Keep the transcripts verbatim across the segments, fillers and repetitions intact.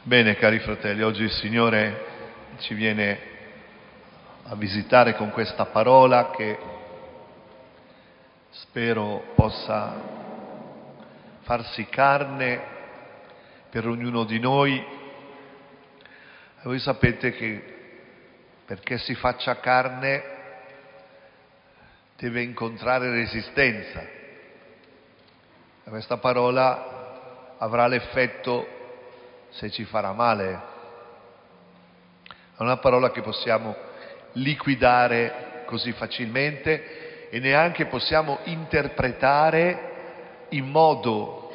Bene, cari fratelli, oggi il Signore ci viene a visitare con questa parola che spero possa farsi carne per ognuno di noi. E voi sapete che perché si faccia carne deve incontrare resistenza. E questa parola avrà l'effetto se ci farà male. È una parola che possiamo liquidare così facilmente e neanche possiamo interpretare in modo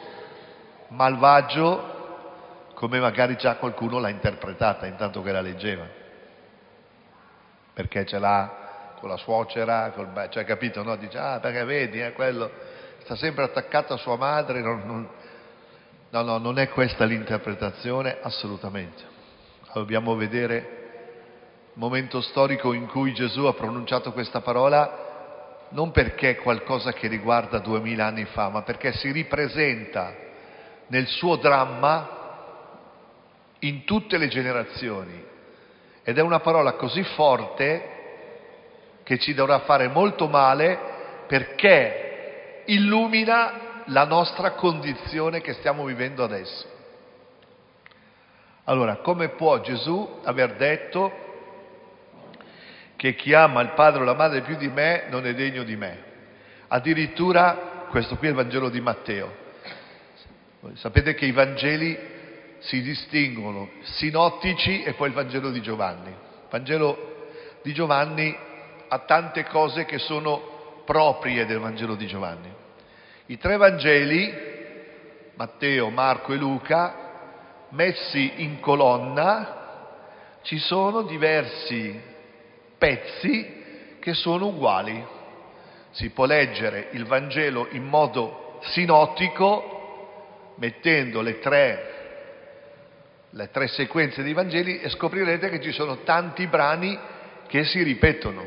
malvagio come magari già qualcuno l'ha interpretata intanto che la leggeva, perché ce l'ha con la suocera, col, cioè capito, no? Dice, ah perché vedi, eh, quello sta sempre attaccato a sua madre, non, non... no, no, non è questa l'interpretazione assolutamente. Dobbiamo vedere il momento storico in cui Gesù ha pronunciato questa parola, non perché è qualcosa che riguarda duemila anni fa, ma perché si ripresenta nel suo dramma in tutte le generazioni. Ed è una parola così forte che ci dovrà fare molto male, perché illumina la nostra condizione che stiamo vivendo adesso. Allora, come può Gesù aver detto che chi ama il padre o la madre più di me non è degno di me? Addirittura, questo qui è il Vangelo di Matteo. Voi sapete che i Vangeli si distinguono, sinottici e poi il Vangelo di Giovanni. Il Vangelo di Giovanni ha tante cose che sono proprie del Vangelo di Giovanni. I tre Vangeli, Matteo, Marco e Luca, messi in colonna, ci sono diversi pezzi che sono uguali. Si può leggere il Vangelo in modo sinottico, mettendo le tre, le tre sequenze dei Vangeli, e scoprirete che ci sono tanti brani che si ripetono.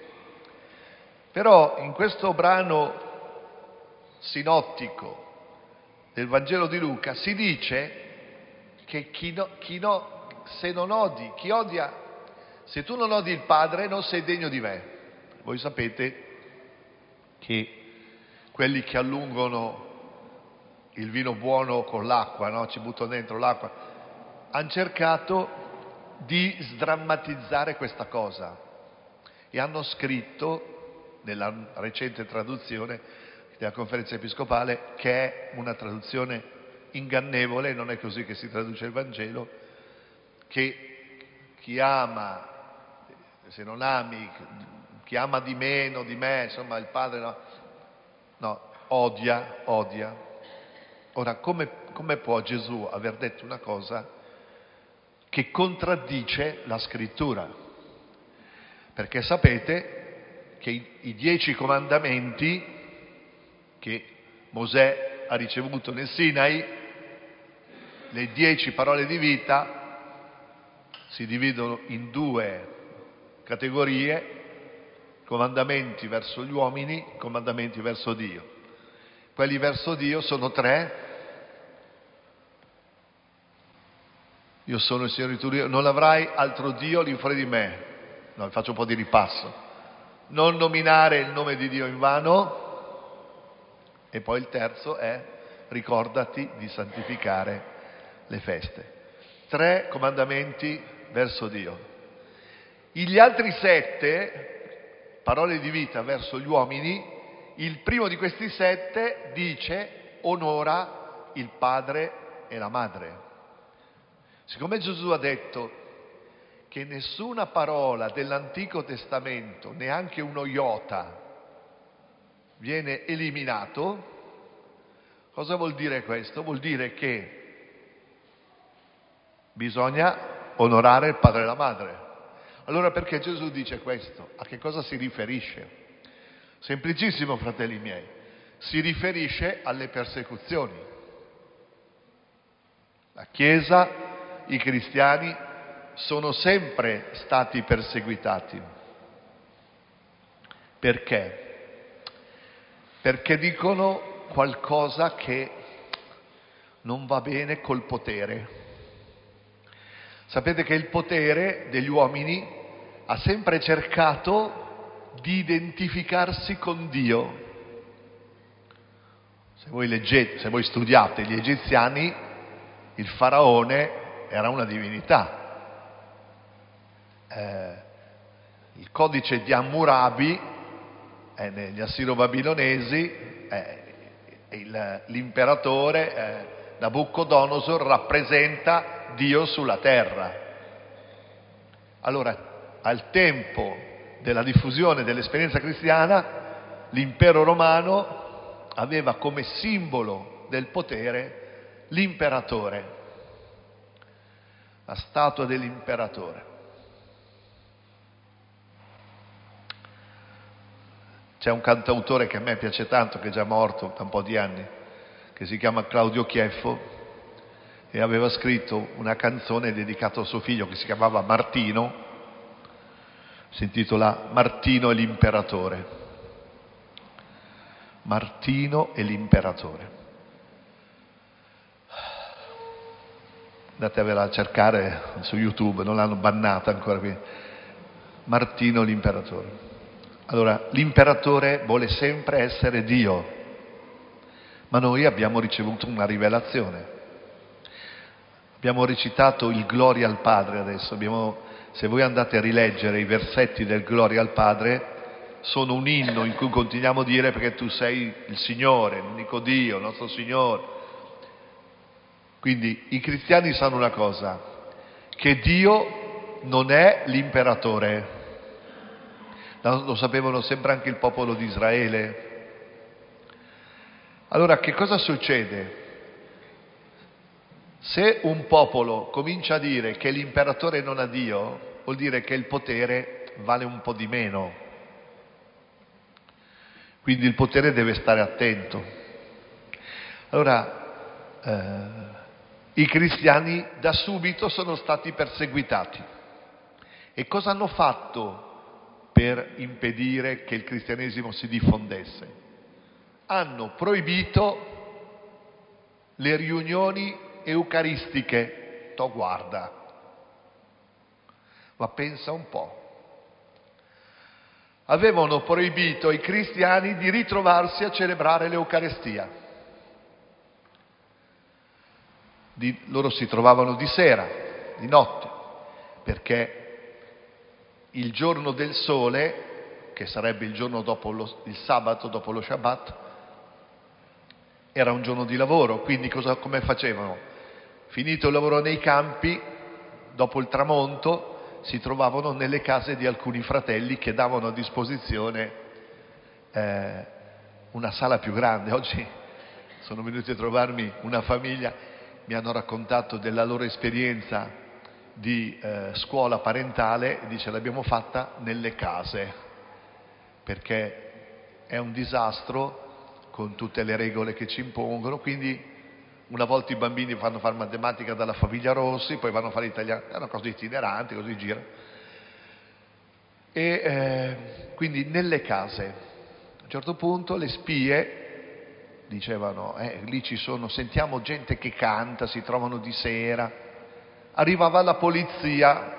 Però in questo brano sinottico del Vangelo di Luca si dice che chi no, chi no, se non odi, chi odia, se tu non odi il Padre non sei degno di me. Voi sapete che quelli che allungano il vino buono con l'acqua, no? Ci buttano dentro l'acqua, hanno cercato di sdrammatizzare questa cosa e hanno scritto nella recente traduzione della Conferenza Episcopale, che è una traduzione ingannevole, non è così che si traduce il Vangelo, che chi ama, se non ami, chi ama di meno di me, insomma il Padre, no, no odia, odia. Ora, come, come può Gesù aver detto una cosa che contraddice la Scrittura? Perché sapete che i, i dieci comandamenti che Mosè ha ricevuto nel Sinai, le dieci parole di vita, si dividono in due categorie: comandamenti verso gli uomini, comandamenti verso Dio. Quelli verso Dio sono tre. Io sono il Signore tuo Dio, non avrai altro Dio all'infuori di me. No, faccio un po' di ripasso. Non nominare il nome di Dio in vano. E poi il terzo è: ricordati di santificare le feste. Tre comandamenti verso Dio. Gli altri sette parole di vita verso gli uomini, il primo di questi sette dice: onora il padre e la madre. Siccome Gesù ha detto che nessuna parola dell'Antico Testamento, neanche uno iota, viene eliminato, cosa vuol dire questo? Vuol dire che bisogna onorare il padre e la madre. Allora perché Gesù dice questo? A che cosa si riferisce? Semplicissimo, fratelli miei, si riferisce alle persecuzioni. La Chiesa, i cristiani sono sempre stati perseguitati. Perché? Perché dicono qualcosa che non va bene col potere. Sapete che il potere degli uomini ha sempre cercato di identificarsi con Dio. Se voi leggete, se voi studiate gli egiziani, il faraone era una divinità. Eh, il codice di Hammurabi eh, negli assiro-babilonesi eh, il, l'imperatore eh, Nabucodonosor rappresenta Dio sulla terra. Allora, al tempo della diffusione dell'esperienza cristiana, l'impero romano aveva come simbolo del potere l'imperatore, la statua dell'imperatore. C'è un cantautore che a me piace tanto, che è già morto da un po' di anni, che si chiama Claudio Chieffo, e aveva scritto una canzone dedicata a suo figlio che si chiamava Martino, si intitola Martino e l'imperatore. Martino e l'imperatore. Andatevela a cercare su YouTube, non l'hanno bannata ancora qui. Martino l'imperatore. Allora, l'imperatore vuole sempre essere Dio, ma noi abbiamo ricevuto una rivelazione. Abbiamo recitato il Gloria al Padre adesso. Abbiamo, se voi andate a rileggere i versetti del Gloria al Padre, sono un inno in cui continuiamo a dire perché tu sei il Signore, l'unico Dio, il nostro Signore. Quindi i cristiani sanno una cosa, che Dio non è l'imperatore. Lo sapevano sempre anche il popolo di Israele. Allora che cosa succede? Se un popolo comincia a dire che l'imperatore non ha Dio, vuol dire che il potere vale un po' di meno. Quindi il potere deve stare attento. Allora, eh, i cristiani da subito sono stati perseguitati. E cosa hanno fatto per impedire che il cristianesimo si diffondesse? Hanno proibito le riunioni eucaristiche. To guarda, ma pensa un po'. Avevano proibito ai cristiani di ritrovarsi a celebrare l'Eucaristia. Di, loro si trovavano di sera, di notte, perché il giorno del sole, che sarebbe il giorno dopo lo, il sabato, dopo lo Shabbat, era un giorno di lavoro, quindi cosa, come facevano? Finito il lavoro nei campi, dopo il tramonto, si trovavano nelle case di alcuni fratelli che davano a disposizione eh, una sala più grande. Oggi sono venuti a trovarmi una famiglia, mi hanno raccontato della loro esperienza di eh, scuola parentale, e dice l'abbiamo fatta nelle case, perché è un disastro con tutte le regole che ci impongono, quindi una volta i bambini fanno fare matematica dalla famiglia Rossi, poi vanno a fare italiano, è una cosa itinerante, così gira. E eh, quindi nelle case, a un certo punto le spie dicevano, eh, lì ci sono, sentiamo gente che canta, si trovano di sera, arrivava la polizia.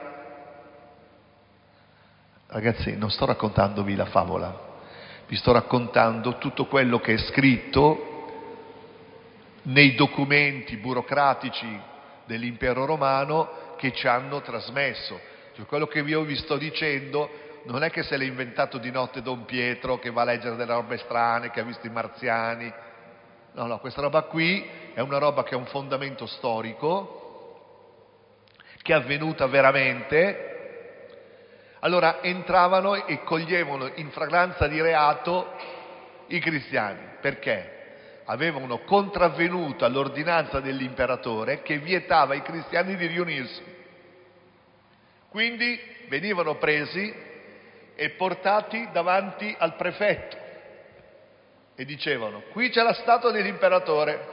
Ragazzi, non sto raccontandovi la favola, vi sto raccontando tutto quello che è scritto nei documenti burocratici dell'impero romano che ci hanno trasmesso. Cioè, quello che io vi sto dicendo non è che se l'è inventato di notte Don Pietro, che va a leggere delle robe strane, che ha visto i marziani. No, no, questa roba qui è una roba che ha un fondamento storico, che è avvenuta veramente. Allora entravano e coglievano in flagranza di reato i cristiani. Perché? Avevano contravvenuto all'ordinanza dell'imperatore che vietava ai cristiani di riunirsi. Quindi venivano presi e portati davanti al prefetto e dicevano: qui c'è la statua dell'imperatore,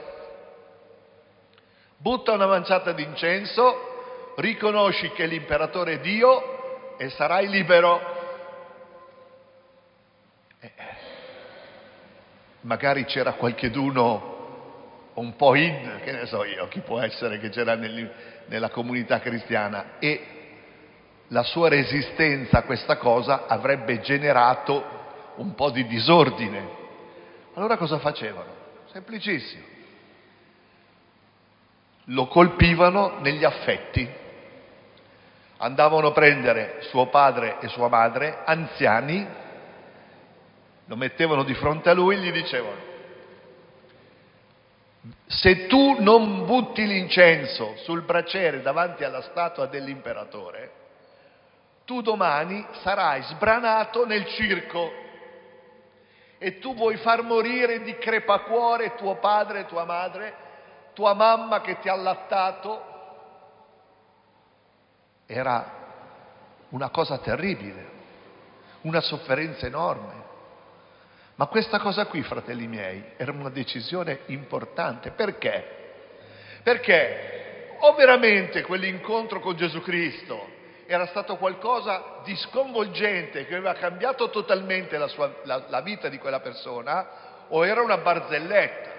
butta una manciata di incenso, riconosci che l'imperatore è Dio e sarai libero. Eh, magari c'era qualcheduno un po' in, che ne so io, chi può essere che c'era nel, nella comunità cristiana, e la sua resistenza a questa cosa avrebbe generato un po' di disordine. Allora cosa facevano? Semplicissimo. Lo colpivano negli affetti. Andavano a prendere suo padre e sua madre, anziani, lo mettevano di fronte a lui e gli dicevano: se tu non butti l'incenso sul braciere davanti alla statua dell'imperatore, tu domani sarai sbranato nel circo e tu vuoi far morire di crepacuore tuo padre e tua madre, tua mamma che ti ha allattato. Era una cosa terribile, una sofferenza enorme. Ma questa cosa qui, fratelli miei, era una decisione importante. Perché? Perché o veramente quell'incontro con Gesù Cristo era stato qualcosa di sconvolgente che aveva cambiato totalmente la, sua, la, la vita di quella persona, o era una barzelletta.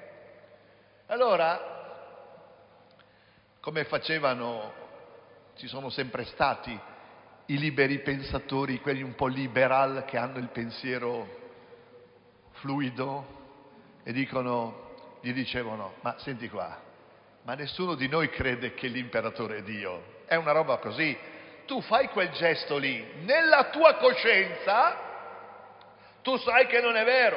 Allora, come facevano, ci sono sempre stati i liberi pensatori, quelli un po' liberal che hanno il pensiero fluido, e dicono, gli dicevano: ma senti qua, ma nessuno di noi crede che l'imperatore è Dio, è una roba così, tu fai quel gesto lì, nella tua coscienza tu sai che non è vero.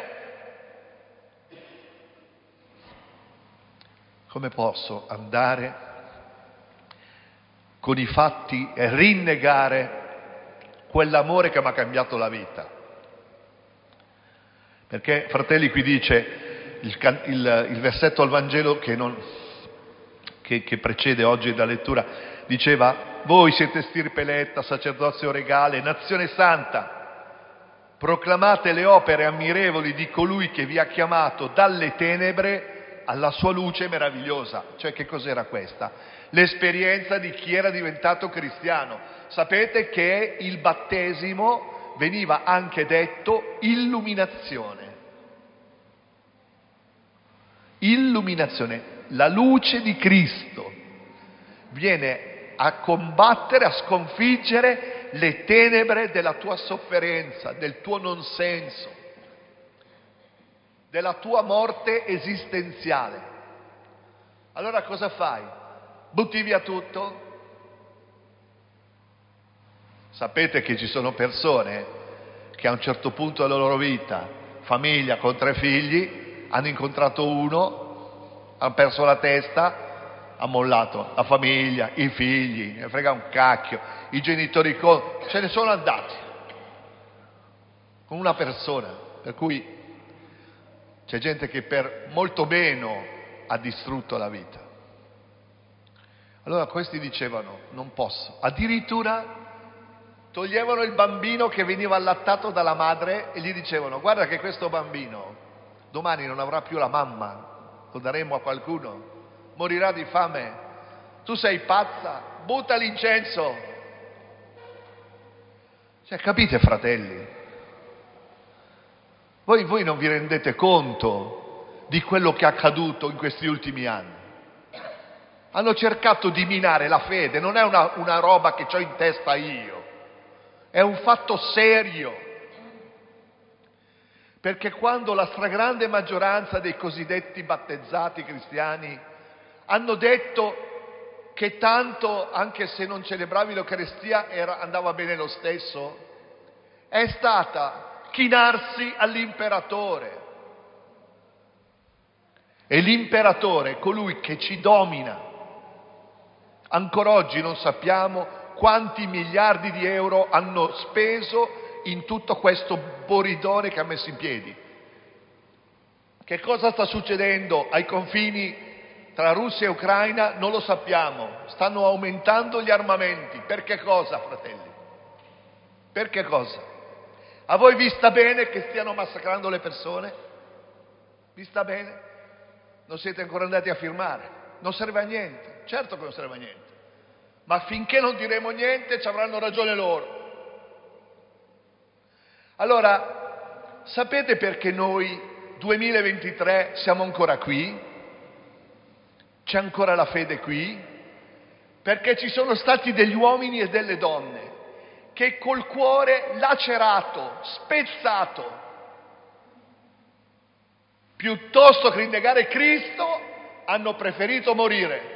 Come posso andare con i fatti e rinnegare quell'amore che mi ha cambiato la vita? Perché, fratelli, qui dice il, il, il versetto al Vangelo che, non, che, che precede oggi la lettura, diceva: voi siete stirpe eletta, sacerdozio regale, nazione santa, proclamate le opere ammirevoli di colui che vi ha chiamato dalle tenebre alla sua luce meravigliosa. Cioè, che cos'era questa? L'esperienza di chi era diventato cristiano. Sapete che il battesimo veniva anche detto illuminazione. Illuminazione, la luce di Cristo viene a combattere, a sconfiggere le tenebre della tua sofferenza, del tuo non senso, della tua morte esistenziale. Allora cosa fai? Butti via tutto? Sapete che ci sono persone che a un certo punto della loro vita, famiglia con tre figli, hanno incontrato uno, hanno perso la testa, ha mollato la famiglia, i figli, ne frega un cacchio, i genitori con... se ne sono andati con una persona, per cui c'è gente che per molto meno ha distrutto la vita. Allora questi dicevano: non posso. Addirittura toglievano il bambino che veniva allattato dalla madre e gli dicevano: guarda che questo bambino domani non avrà più la mamma, lo daremo a qualcuno, morirà di fame. Tu sei pazza, butta l'incenso. Cioè, capite, fratelli? Voi, voi non vi rendete conto di quello che è accaduto in questi ultimi anni. Hanno cercato di minare la fede, non è una, una roba che ho in testa io, è un fatto serio. Perché quando la stragrande maggioranza dei cosiddetti battezzati cristiani hanno detto che tanto, anche se non celebravi l'Eucaristia, era, andava bene lo stesso, è stata chinarsi all'imperatore. E l'imperatore è colui che ci domina. Ancora oggi non sappiamo quanti miliardi di euro hanno speso in tutto questo boridone che ha messo in piedi. Che cosa sta succedendo ai confini tra Russia e Ucraina? Non lo sappiamo. Stanno aumentando gli armamenti. Per che cosa, fratelli? Per che cosa? A voi vi sta bene che stiano massacrando le persone? Vi sta bene? Non siete ancora andati a firmare. Non serve a niente. Certo che non serve a niente. Ma finché non diremo niente ci avranno ragione loro. Allora, sapete perché noi duemilaventitré siamo ancora qui? C'è ancora la fede qui? Perché ci sono stati degli uomini e delle donne che col cuore lacerato, spezzato, piuttosto che rinnegare Cristo, hanno preferito morire.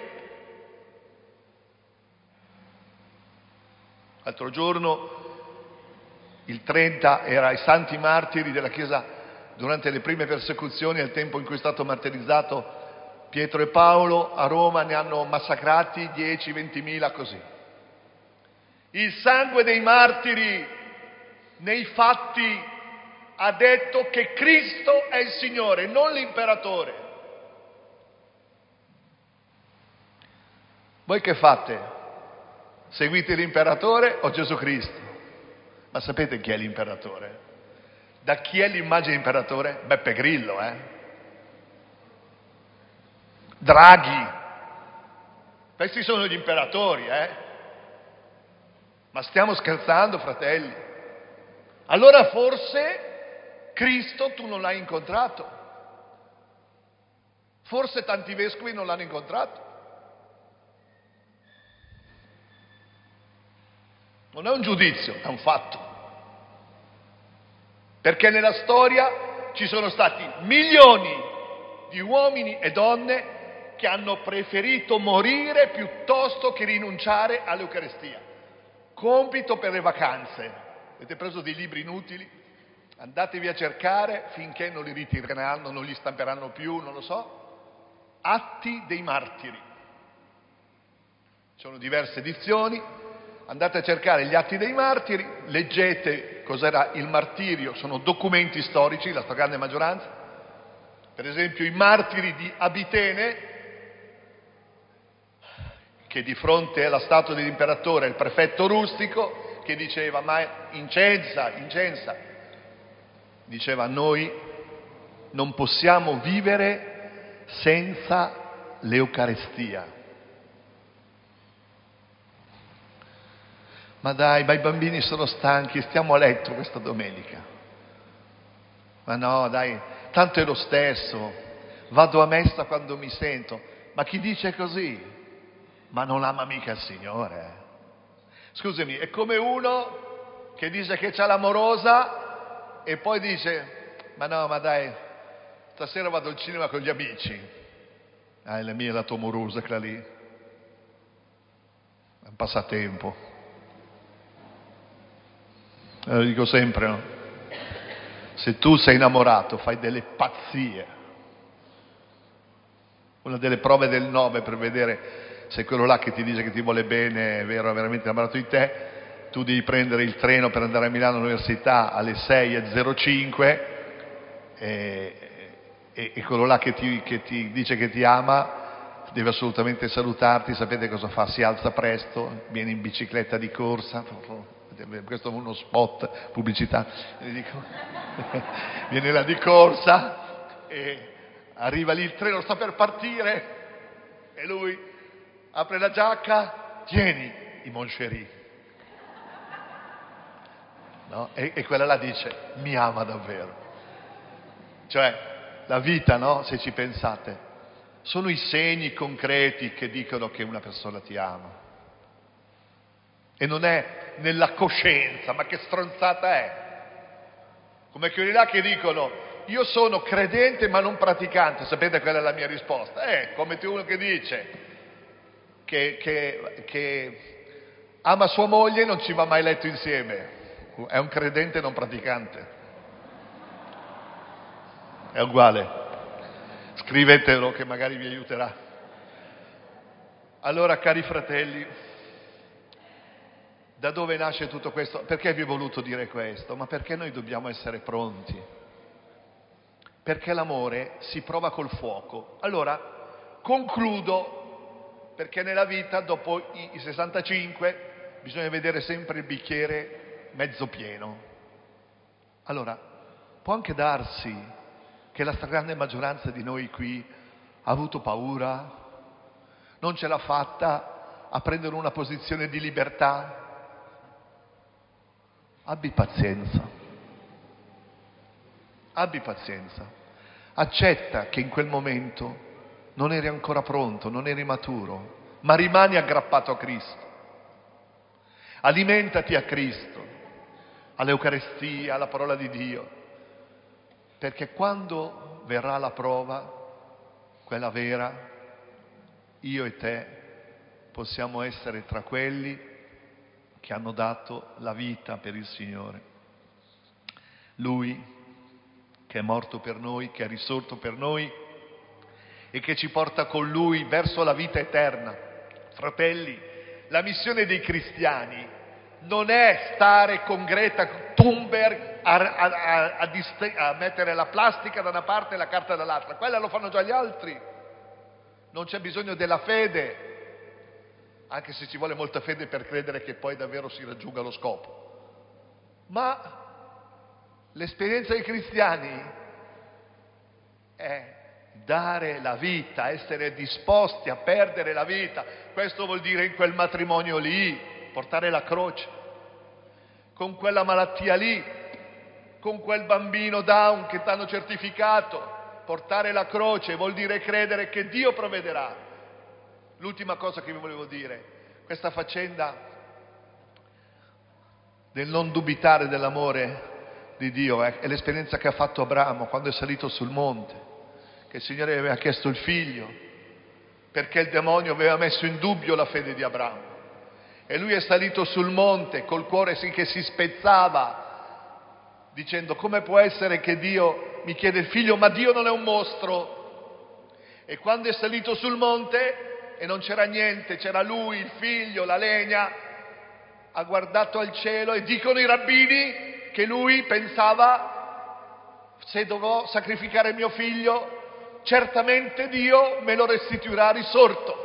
L'altro giorno, il trenta, era i santi martiri della Chiesa durante le prime persecuzioni, al tempo in cui è stato martirizzato Pietro e Paolo. A Roma ne hanno massacrati dieci ventimila così. Il sangue dei martiri nei fatti ha detto che Cristo è il Signore, non l'imperatore. Voi che fate? Seguite l'imperatore o Gesù Cristo? Ma sapete chi è l'imperatore? Da chi è l'immagine imperatore? Beppe Grillo, eh? Draghi. Questi sono gli imperatori, eh? Ma stiamo scherzando, fratelli? Allora forse Cristo tu non l'hai incontrato. Forse tanti vescovi non l'hanno incontrato. Non è un giudizio, è un fatto. Perché nella storia ci sono stati milioni di uomini e donne che hanno preferito morire piuttosto che rinunciare all'Eucaristia. Compito per le vacanze. Avete preso dei libri inutili? Andatevi a cercare finché non li ritireranno, non li stamperanno più, non lo so. Atti dei martiri. Ci sono diverse edizioni. Andate a cercare gli Atti dei Martiri, leggete cos'era il martirio, sono documenti storici, la stragrande maggioranza. Per esempio i martiri di Abitene, che di fronte alla statua dell'imperatore, il prefetto rustico, che diceva, ma incensa, incensa, diceva, noi non possiamo vivere senza l'Eucaristia. Ma dai, ma i bambini sono stanchi, stiamo a letto questa domenica. Ma no, dai, tanto è lo stesso, vado a messa quando mi sento. Ma chi dice così? Ma non ama mica il Signore. Scusami, è come uno che dice che c'ha l'amorosa e poi dice, ma no, ma dai, stasera vado al cinema con gli amici. Ah, la mia è la tua amorosa, quella lì. È un passatempo. Lo dico sempre, no? Se tu sei innamorato fai delle pazzie. Una delle prove del nove per vedere se quello là che ti dice che ti vuole bene è vero, è veramente innamorato di te, tu devi prendere il treno per andare a Milano all'università alle sei e zero cinque e, e, e quello là che ti, che ti dice che ti ama deve assolutamente salutarti. Sapete cosa fa? Si alza presto, viene in bicicletta di corsa. Questo è uno spot, pubblicità, viene là di corsa e arriva lì, il treno sta per partire e lui apre la giacca, tieni i Moncherie, no? e, e quella là dice, mi ama davvero. Cioè, la vita, no? Se ci pensate, sono i segni concreti che dicono che una persona ti ama. E non è nella coscienza, ma che stronzata è? Come quelli là che dicono, io sono credente ma non praticante. Sapete qual è la mia risposta? È come uno che dice che, che, che ama sua moglie e non ci va mai a letto insieme. È un credente non praticante. È uguale. Scrivetelo che magari vi aiuterà. Allora, cari fratelli, da dove nasce tutto questo? Perché vi ho voluto dire questo? Ma perché noi dobbiamo essere pronti. Perché l'amore si prova col fuoco. Allora, concludo, perché nella vita, dopo i sessantacinque, bisogna vedere sempre il bicchiere mezzo pieno. Allora, può anche darsi che la stragrande maggioranza di noi qui ha avuto paura, non ce l'ha fatta a prendere una posizione di libertà. Abbi pazienza, abbi pazienza, accetta che in quel momento non eri ancora pronto, non eri maturo, ma rimani aggrappato a Cristo. Alimentati a Cristo, all'Eucaristia, alla parola di Dio, perché quando verrà la prova, quella vera, io e te possiamo essere tra quelli che hanno dato la vita per il Signore. Lui che è morto per noi, che è risorto per noi e che ci porta con Lui verso la vita eterna. Fratelli, la missione dei cristiani non è stare con Greta Thunberg a, a, a, a, dist- a mettere la plastica da una parte e la carta dall'altra. Quella lo fanno già gli altri. Non c'è bisogno della fede, anche se ci vuole molta fede per credere che poi davvero si raggiunga lo scopo. Ma l'esperienza dei cristiani è dare la vita, essere disposti a perdere la vita. Questo vuol dire in quel matrimonio lì, portare la croce, con quella malattia lì, con quel bambino Down che ti hanno certificato. Portare la croce vuol dire credere che Dio provvederà. L'ultima cosa che vi volevo dire, questa faccenda del non dubitare dell'amore di Dio è l'esperienza che ha fatto Abramo quando è salito sul monte, che il Signore aveva chiesto il figlio, perché il demonio aveva messo in dubbio la fede di Abramo. E lui è salito sul monte col cuore che si spezzava, dicendo: come può essere che Dio mi chiede il figlio, ma Dio non è un mostro? E quando è salito sul monte e non c'era niente, c'era lui, il figlio, la legna, ha guardato al cielo e dicono i rabbini che lui pensava: se dovrò sacrificare mio figlio, certamente Dio me lo restituirà risorto.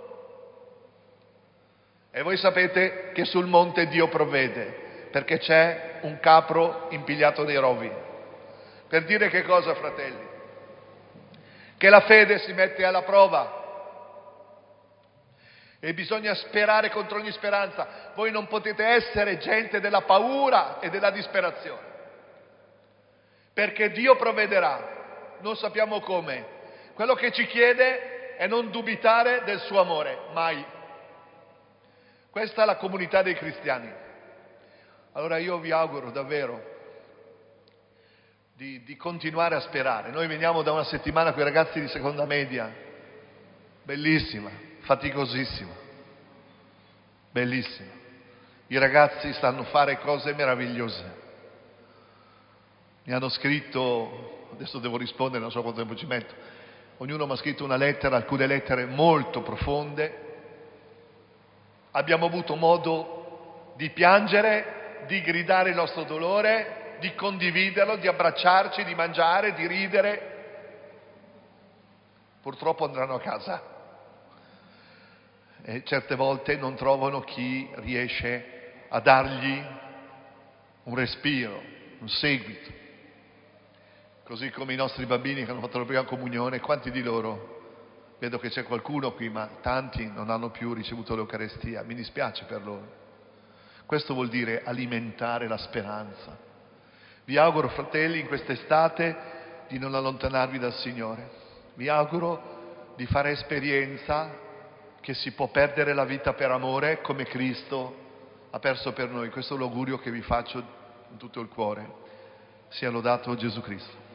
E voi sapete che sul monte Dio provvede, perché c'è un capro impigliato nei rovi. Per dire che cosa, fratelli? Che la fede si mette alla prova e bisogna sperare contro ogni speranza. Voi non potete essere gente della paura e della disperazione, perché Dio provvederà, non sappiamo come. Quello che ci chiede è non dubitare del suo amore, mai. Questa è la comunità dei cristiani. Allora io vi auguro davvero di, di continuare a sperare. Noi veniamo da una settimana con i ragazzi di seconda media, bellissima, faticosissima, bellissima. I ragazzi sanno fare cose meravigliose. Mi hanno scritto, adesso devo rispondere, non so quanto tempo ci metto, ognuno mi ha scritto una lettera, alcune lettere molto profonde. Abbiamo avuto modo di piangere, di gridare il nostro dolore, di condividerlo, di abbracciarci, di mangiare, di ridere. Purtroppo andranno a casa e certe volte non trovano chi riesce a dargli un respiro, un seguito. Così come i nostri bambini che hanno fatto la prima comunione, quanti di loro, vedo che c'è qualcuno qui, ma tanti non hanno più ricevuto l'Eucaristia, mi dispiace per loro. Questo vuol dire alimentare la speranza. Vi auguro, fratelli, in quest'estate di non allontanarvi dal Signore. Vi auguro di fare esperienza che si può perdere la vita per amore come Cristo ha perso per noi. Questo è l'augurio che vi faccio in tutto il cuore. Sia lodato Gesù Cristo.